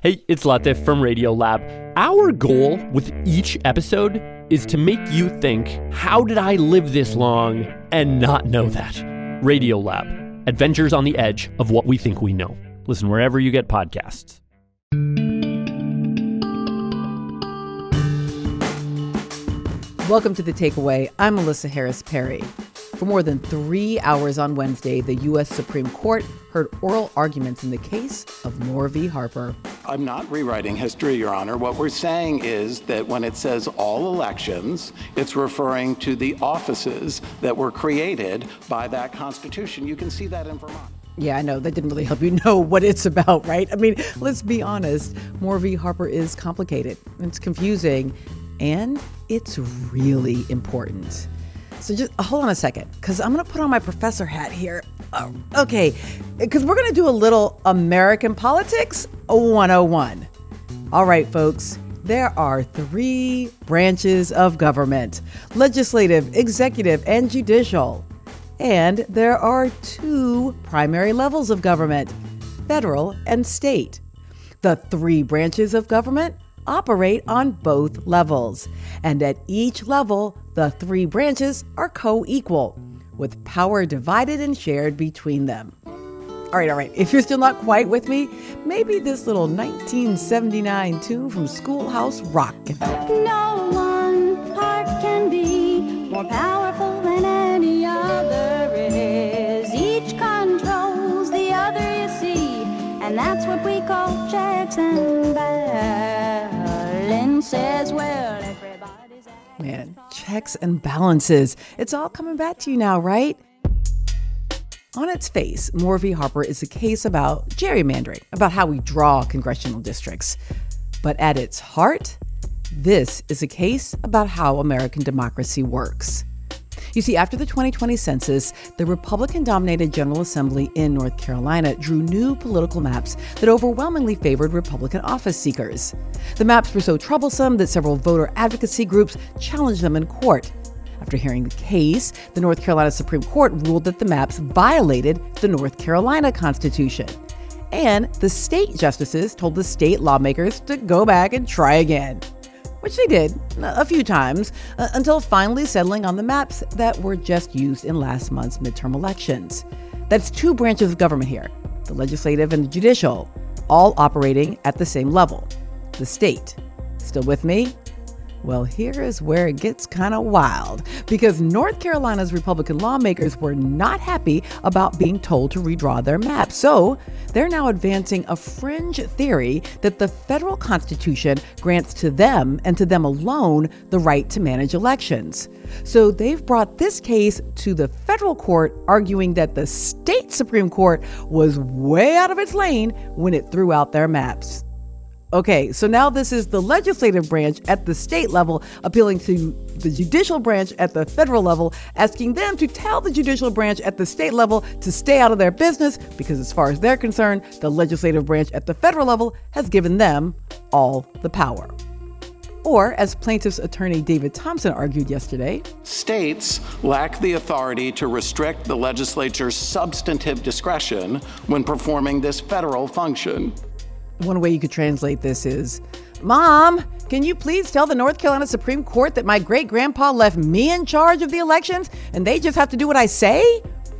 Hey, it's Latif from Radiolab. Our goal with each episode is to make you think, how did I live this long and not know that? Radiolab, adventures on the edge of what we think we know. Listen wherever you get podcasts. Welcome to The Takeaway. I'm Melissa Harris Perry. For more than 3 hours on Wednesday, the U.S. Supreme Court heard oral arguments in the case of Moore v. Harper. I'm not rewriting history, Your Honor. What we're saying is that when it says all elections, it's referring to the offices that were created by that Constitution. You can see that in Vermont. Yeah, I know. That didn't really help you know what it's about, right? I mean, let's be honest. Moore v. Harper is complicated. It's confusing. And it's really important. So just hold on a second, because I'm going to put on my professor hat here. Okay, because we're going to do a little American Politics 101. All right, folks, there are 3 branches of government: legislative, executive, and judicial. And there are 2 primary levels of government: federal and state. The 3 branches of government operate on both levels. And at each level, the 3 branches are co-equal, with power divided and shared between them. All right. If you're still not quite with me, maybe this little 1979 tune from Schoolhouse Rock can help. No one part can be more powerful than any other is. Each controls the other, you see, and that's what we call checks and balances. Says, well, everybody's Man, checks and balances. It's all coming back to you now, right? On its face, Moore v. Harper is a case about gerrymandering, about how we draw congressional districts. But at its heart, this is a case about how American democracy works. You see, after the 2020 census, the Republican-dominated General Assembly in North Carolina drew new political maps that overwhelmingly favored Republican office seekers. The maps were so troublesome that several voter advocacy groups challenged them in court. After hearing the case, the North Carolina Supreme Court ruled that the maps violated the North Carolina Constitution. And the state justices told the state lawmakers to go back and try again, which they did a few times, until finally settling on the maps that were just used in last month's midterm elections. That's 2 branches of government here, the legislative and the judicial, all operating at the same level, the state. Still with me? Well, here is where it gets kind of wild, because North Carolina's Republican lawmakers were not happy about being told to redraw their map. So they're now advancing a fringe theory that the federal Constitution grants to them and to them alone the right to manage elections. So they've brought this case to the federal court, arguing that the state Supreme Court was way out of its lane when it threw out their maps. Okay, so now this is the legislative branch at the state level appealing to the judicial branch at the federal level, asking them to tell the judicial branch at the state level to stay out of their business because, as far as they're concerned, the legislative branch at the federal level has given them all the power. Or, as plaintiff's attorney David Thompson argued yesterday, states lack the authority to restrict the legislature's substantive discretion when performing this federal function. One way you could translate this is, Mom, can you please tell the North Carolina Supreme Court that my great-grandpa left me in charge of the elections and they just have to do what I say?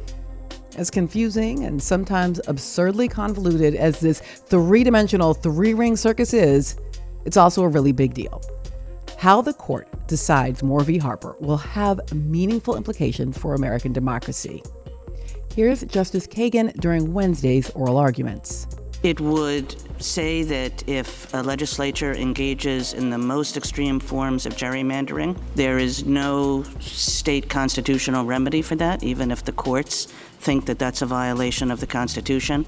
As confusing and sometimes absurdly convoluted as this 3-dimensional 3-ring circus is, it's also a really big deal. How the court decides Moore v. Harper will have meaningful implications for American democracy. Here's Justice Kagan during Wednesday's oral arguments. It would say that if a legislature engages in the most extreme forms of gerrymandering, there is no state constitutional remedy for that, even if the courts think that that's a violation of the Constitution.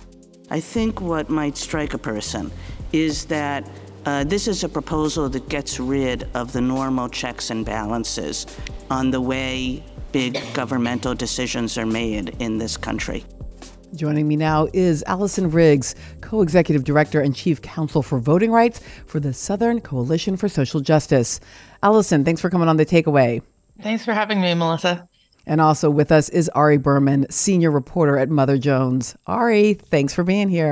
I think what might strike a person is that this is a proposal that gets rid of the normal checks and balances on the way big governmental decisions are made in this country. Joining me now is Allison Riggs, Co-Executive Director and Chief Counsel for Voting Rights for the Southern Coalition for Social Justice. Allison, thanks for coming on The Takeaway. Thanks for having me, Melissa. And also with us is Ari Berman, Senior Reporter at Mother Jones. Ari, thanks for being here.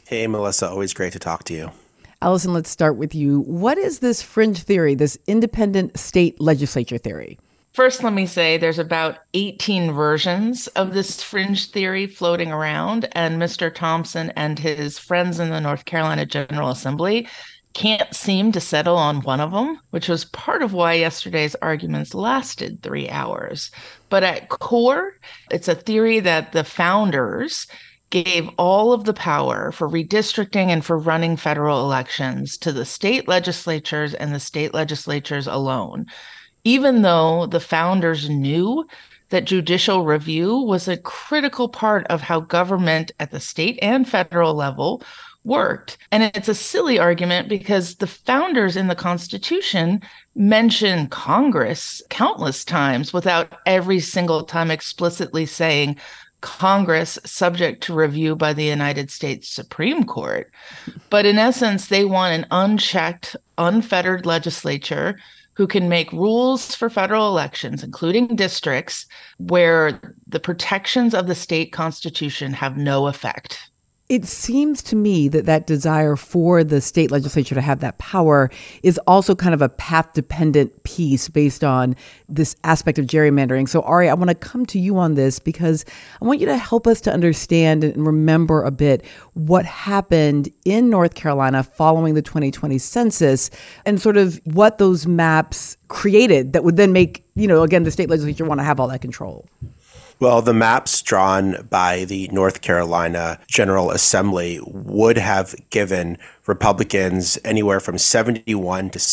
Hey, Melissa, always great to talk to you. Allison, let's start with you. What is this fringe theory, this independent state legislature theory? First, let me say there's about 18 versions of this fringe theory floating around, and Mr. Thompson and his friends in the North Carolina General Assembly can't seem to settle on one of them, which was part of why yesterday's arguments lasted 3 hours. But at core, it's a theory that the founders gave all of the power for redistricting and for running federal elections to the state legislatures and the state legislatures alone, even though the founders knew that judicial review was a critical part of how government at the state and federal level worked. And it's a silly argument because the founders in the Constitution mention Congress countless times without every single time explicitly saying Congress subject to review by the United States Supreme Court. But in essence, they want an unchecked, unfettered legislature who can make rules for federal elections, including districts, where the protections of the state constitution have no effect. It seems to me that that desire for the state legislature to have that power is also kind of a path-dependent piece based on this aspect of gerrymandering. So, Ari, I want to come to you on this because I want you to help us to understand and remember a bit what happened in North Carolina following the 2020 census and sort of what those maps created that would then make, again, the state legislature want to have all that control. Well, the maps drawn by the North Carolina General Assembly would have given Republicans anywhere from 71 to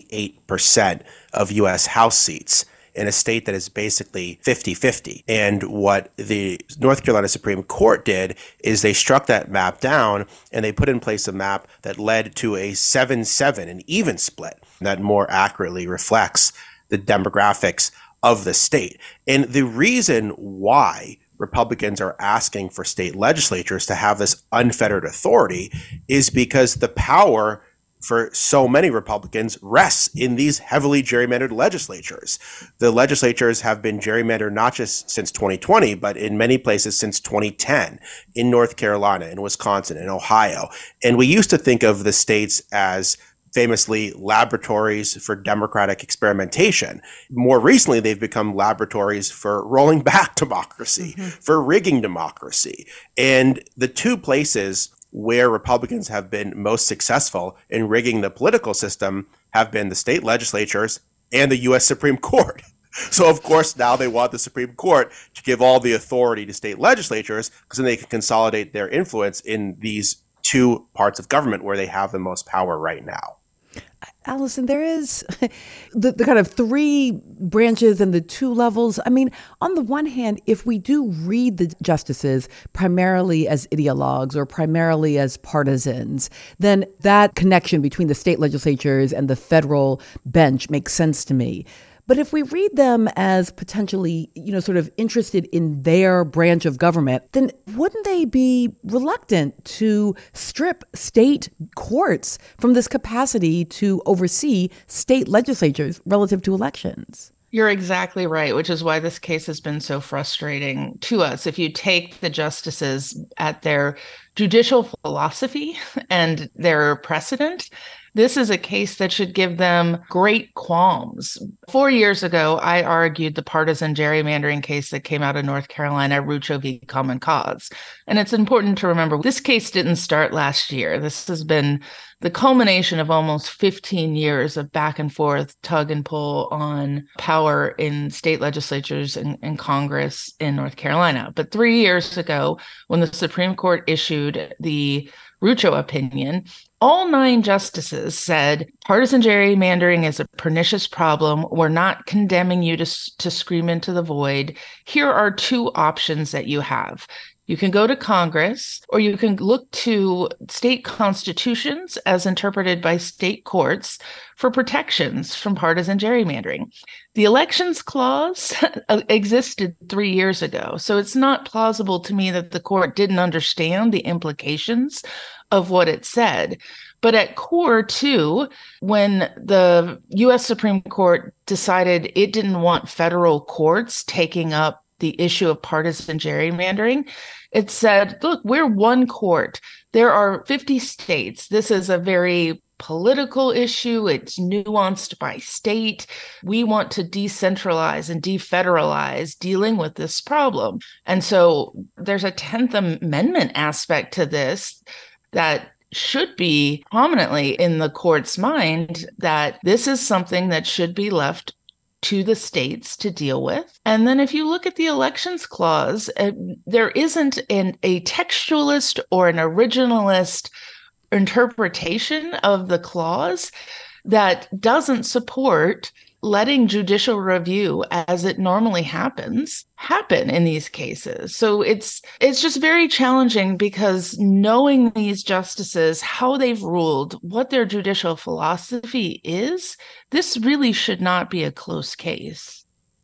78% of U.S. House seats in a state that is basically 50-50. And what the North Carolina Supreme Court did is they struck that map down and they put in place a map that led to a 7-7, an even split that more accurately reflects the demographics of the state. And the reason why Republicans are asking for state legislatures to have this unfettered authority is because the power for so many Republicans rests in these heavily gerrymandered legislatures. The legislatures have been gerrymandered not just since 2020, but in many places since 2010, in North Carolina, in Wisconsin, in Ohio. And we used to think of the states as famously laboratories for democratic experimentation. More recently, they've become laboratories for rolling back democracy, for rigging democracy. And the two places where Republicans have been most successful in rigging the political system have been the state legislatures and the U.S. Supreme Court. So, of course, now they want the Supreme Court to give all the authority to state legislatures because then they can consolidate their influence in these two parts of government where they have the most power right now. Allison, there is the kind of three branches and the two levels. I mean, on the one hand, if we do read the justices primarily as ideologues or primarily as partisans, then that connection between the state legislatures and the federal bench makes sense to me. But if we read them as potentially, sort of interested in their branch of government, then wouldn't they be reluctant to strip state courts from this capacity to oversee state legislatures relative to elections? You're exactly right, which is why this case has been so frustrating to us. If you take the justices at their judicial philosophy and their precedent, this is a case that should give them great qualms. 4 years ago, I argued the partisan gerrymandering case that came out of North Carolina, Rucho v. Common Cause. And it's important to remember, this case didn't start last year. This has been the culmination of almost 15 years of back and forth, tug and pull on power in state legislatures and Congress in North Carolina. But 3 years ago, when the Supreme Court issued the Rucho opinion, all 9 justices said, partisan gerrymandering is a pernicious problem. We're not condemning you to scream into the void. Here are 2 options that you have. You can go to Congress, or you can look to state constitutions as interpreted by state courts for protections from partisan gerrymandering. The elections clause existed 3 years ago, so it's not plausible to me that the court didn't understand the implications of what it said. But at core, too, when the U.S. Supreme Court decided it didn't want federal courts taking up the issue of partisan gerrymandering, it said, look, we're one court. There are 50 states. This is a very political issue. It's nuanced by state. We want to decentralize and defederalize dealing with this problem. And so there's a 10th Amendment aspect to this that should be prominently in the court's mind, that this is something that should be left to the states to deal with. And then if you look at the elections clause, there isn't a textualist or an originalist interpretation of the clause that doesn't support letting judicial review, as it normally happen in these cases. So it's just very challenging, because knowing these justices, how they've ruled, what their judicial philosophy is, this really should not be a close case.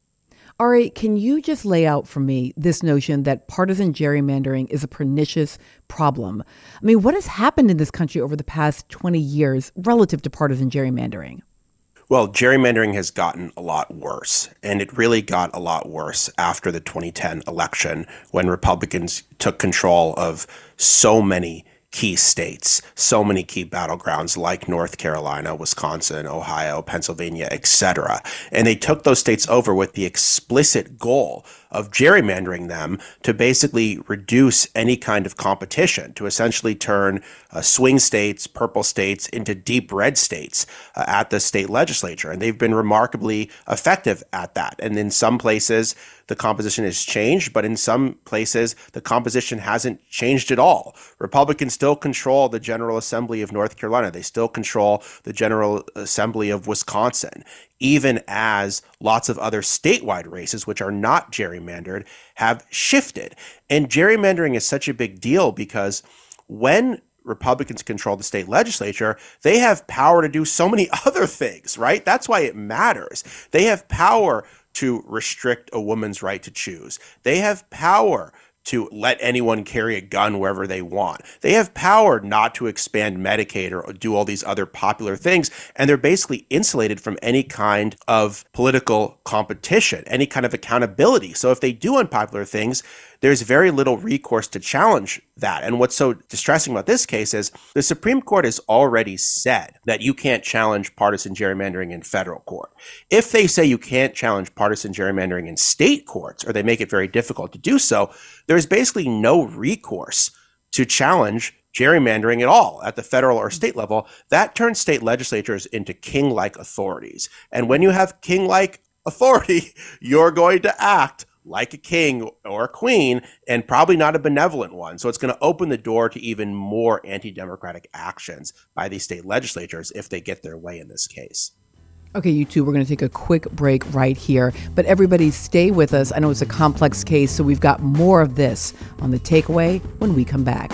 Ari, can you just lay out for me this notion that partisan gerrymandering is a pernicious problem? I mean, what has happened in this country over the past 20 years relative to partisan gerrymandering? Well, gerrymandering has gotten a lot worse, and it really got a lot worse after the 2010 election, when Republicans took control of so many key states, so many key battlegrounds like North Carolina, Wisconsin, Ohio, Pennsylvania, etc. And they took those states over with the explicit goal of gerrymandering them to basically reduce any kind of competition, to essentially turn swing states, purple states, into deep red states at the state legislature. And they've been remarkably effective at that. And in some places, the composition has changed, but in some places, the composition hasn't changed at all. Republicans still control the General Assembly of North Carolina. They still control the General Assembly of Wisconsin, even as lots of other statewide races, which are not gerrymandered, have shifted. And gerrymandering is such a big deal because when Republicans control the state legislature, they have power to do so many other things, right? That's why it matters. They have power to restrict a woman's right to choose. They have power to let anyone carry a gun wherever they want. They have power not to expand Medicaid or do all these other popular things. And they're basically insulated from any kind of political competition, any kind of accountability. So if they do unpopular things, there's very little recourse to challenge that. And what's so distressing about this case is the Supreme Court has already said that you can't challenge partisan gerrymandering in federal court. If they say you can't challenge partisan gerrymandering in state courts, or they make it very difficult to do so, there's basically no recourse to challenge gerrymandering at all at the federal or state level. That turns state legislatures into king-like authorities. And when you have king-like authority, you're going to act like a king or a queen, and probably not a benevolent one. So it's going to open the door to even more anti-democratic actions by these state legislatures if they get their way in this case. Okay, you two, we're going to take a quick break right here. But everybody stay with us. I know it's a complex case, so we've got more of this on The Takeaway when we come back.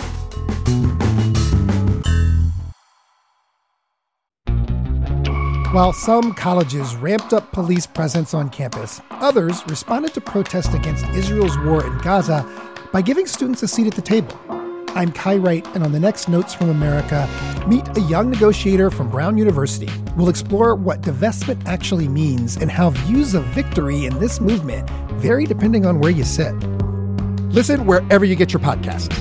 While some colleges ramped up police presence on campus, others responded to protests against Israel's war in Gaza by giving students a seat at the table. I'm Kai Wright, and on the next Notes from America, meet a young negotiator from Brown University. We'll explore what divestment actually means and how views of victory in this movement vary depending on where you sit. Listen wherever you get your podcasts.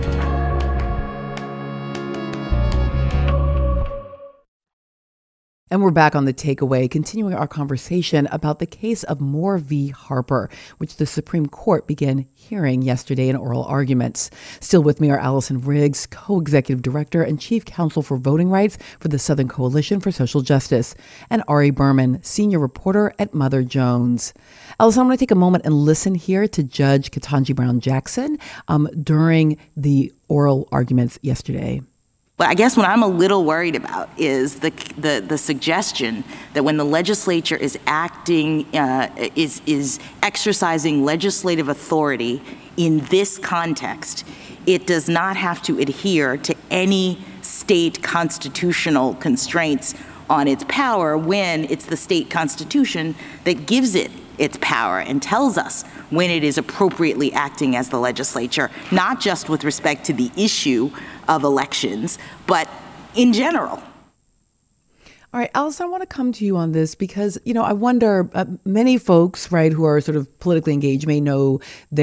And we're back on The Takeaway, continuing our conversation about the case of Moore v. Harper, which the Supreme Court began hearing yesterday in oral arguments. Still with me are Allison Riggs, co-executive director and chief counsel for voting rights for the Southern Coalition for Social Justice, and Ari Berman, senior reporter at Mother Jones. Allison, I'm going to take a moment and listen here to Judge Ketanji Brown Jackson during the oral arguments yesterday. But I guess what I'm a little worried about is the suggestion that when the legislature is acting, is exercising legislative authority in this context, it does not have to adhere to any state constitutional constraints on its power when it's the state constitution that gives it its power and tells us when it is appropriately acting as the legislature, not just with respect to the issue of elections, but in general. All All right, Allison, I want to come to you on this because, I wonder, many folks, right, who are sort of politically engaged may know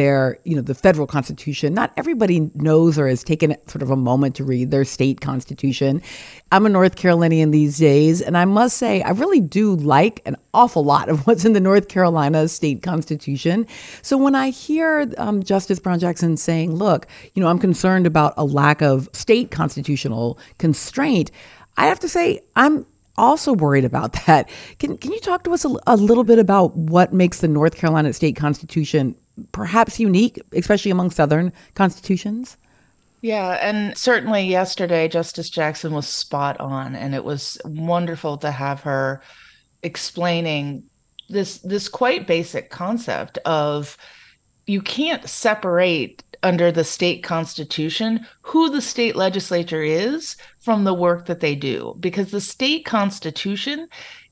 the federal constitution. Not everybody knows or has taken sort of a moment to read their state constitution. I'm a North Carolinian these days, and I must say, I really do like an awful lot of what's in the North Carolina state constitution. So when I hear Justice Brown Jackson saying, look, I'm concerned about a lack of state constitutional constraint, I have to say, I'm also worried about that. Can you talk to us a little bit about what makes the North Carolina state constitution perhaps unique, especially among Southern constitutions? Yeah, and certainly yesterday, Justice Jackson was spot on, and it was wonderful to have her explaining this quite basic concept of you can't separate under the state constitution who the state legislature is from the work that they do, because the state constitution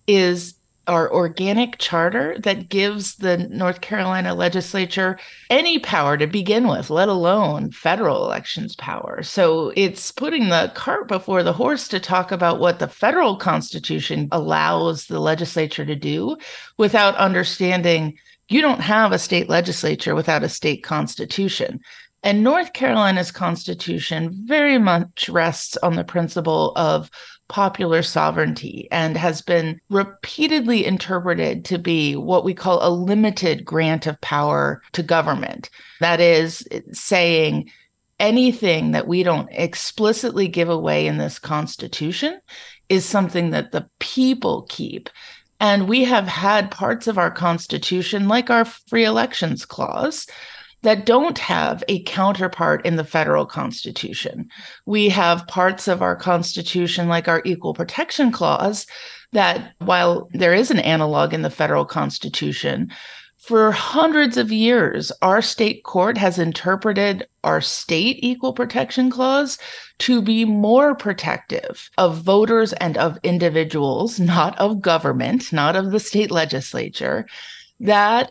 is our organic charter that gives the North Carolina legislature any power to begin with, let alone federal elections power. So it's putting the cart before the horse to talk about what the federal constitution allows the legislature to do without understanding you don't have a state legislature without a state constitution. And North Carolina's constitution very much rests on the principle of popular sovereignty and has been repeatedly interpreted to be what we call a limited grant of power to government. That is saying anything that we don't explicitly give away in this constitution is something that the people keep. And we have had parts of our constitution, like our free elections clause, that don't have a counterpart in the federal constitution. We have parts of our constitution, like our equal protection clause, that while there is an analog in the federal constitution, for hundreds of years, our state court has interpreted our state equal protection clause to be more protective of voters and of individuals, not of government, not of the state legislature. That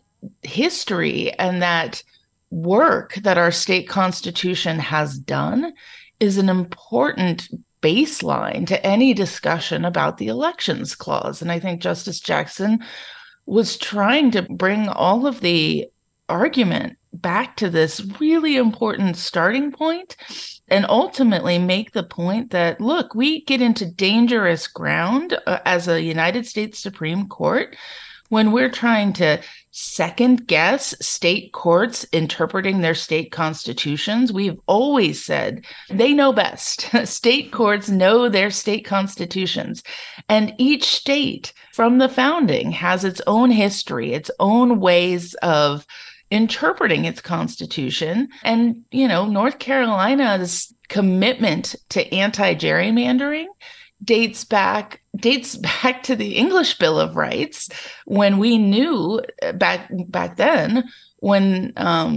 history and that work that our state constitution has done is an important baseline to any discussion about the elections clause. And I think Justice Jackson was trying to bring all of the argument back to this really important starting point and ultimately make the point that, look, we get into dangerous ground as a United States Supreme Court when we're trying to second guess state courts interpreting their state constitutions. We've always said they know best. State courts know their state constitutions. And each state from the founding has its own history, its own ways of interpreting its constitution. And, North Carolina's commitment to anti-gerrymandering dates back to the English Bill of Rights, when we knew back then, when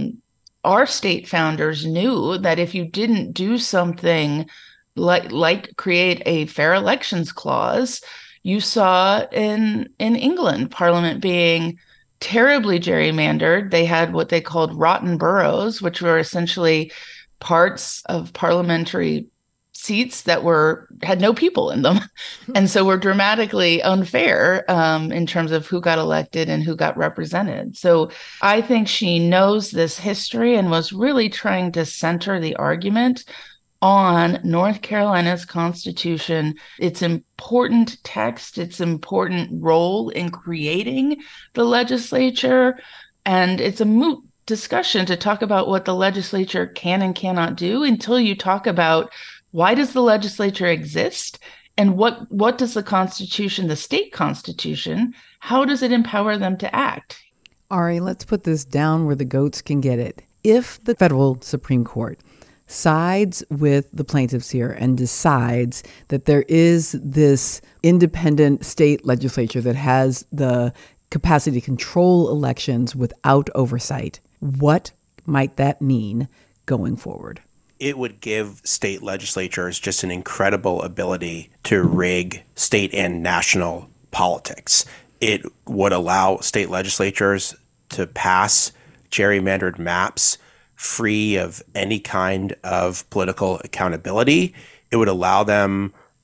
our state founders knew that if you didn't do something like create a fair elections clause, you saw in England Parliament being terribly gerrymandered. They had what they called rotten boroughs, which were essentially parts of parliamentary seats that had no people in them, and so were dramatically unfair in terms of who got elected and who got represented. So I think she knows this history and was really trying to center the argument on North Carolina's constitution, its important text, its important role in creating the legislature, and it's a moot discussion to talk about what the legislature can and cannot do until you talk about why does the legislature exist? And what does the Constitution, the state constitution, how does it empower them to act? Ari, let's put this down where the goats can get it. If the federal Supreme Court sides with the plaintiffs here and decides that there is this independent state legislature that has the capacity to control elections without oversight, what might that mean going forward? It would give state legislatures just an incredible ability to rig state and national politics. It would allow state legislatures to pass gerrymandered maps free of any kind of political accountability. It would allow them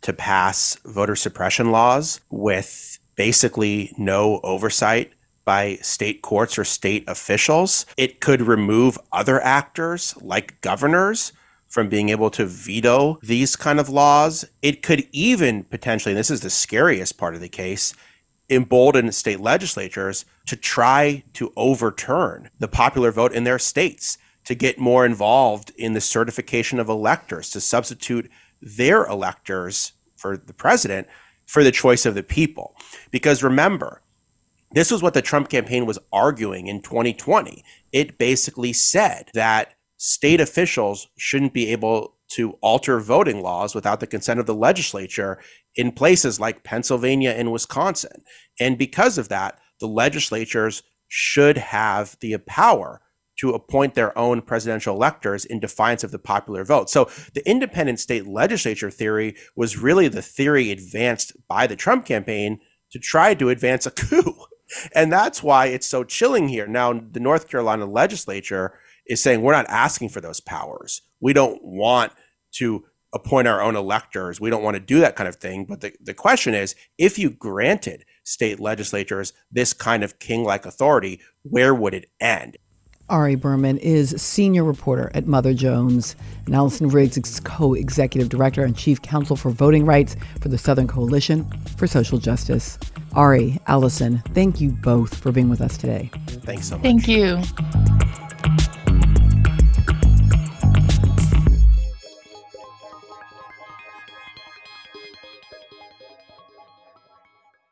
to pass voter suppression laws with basically no oversight by state courts or state officials. It could remove other actors like governors from being able to veto these kind of laws. It could even potentially, and this is the scariest part of the case, embolden state legislatures to try to overturn the popular vote in their states, to get more involved in the certification of electors, to substitute their electors for the president for the choice of the people. Because remember, this was what the Trump campaign was arguing in 2020. It basically said that state officials shouldn't be able to alter voting laws without the consent of the legislature in places like Pennsylvania and Wisconsin. And because of that, the legislatures should have the power to appoint their own presidential electors in defiance of the popular vote. So the independent state legislature theory was really the theory advanced by the Trump campaign to try to advance a coup. And that's why it's so chilling here. Now, the North Carolina legislature is saying we're not asking for those powers. We don't want to appoint our own electors. We don't want to do that kind of thing. But the question is, if you granted state legislatures this kind of king-like authority, where would it end? Ari Berman is senior reporter at Mother Jones, and Allison Riggs is co-executive director and chief counsel for voting rights for the Southern Coalition for Social Justice. Ari, Allison, thank you both for being with us today. Thanks so much. Thank you.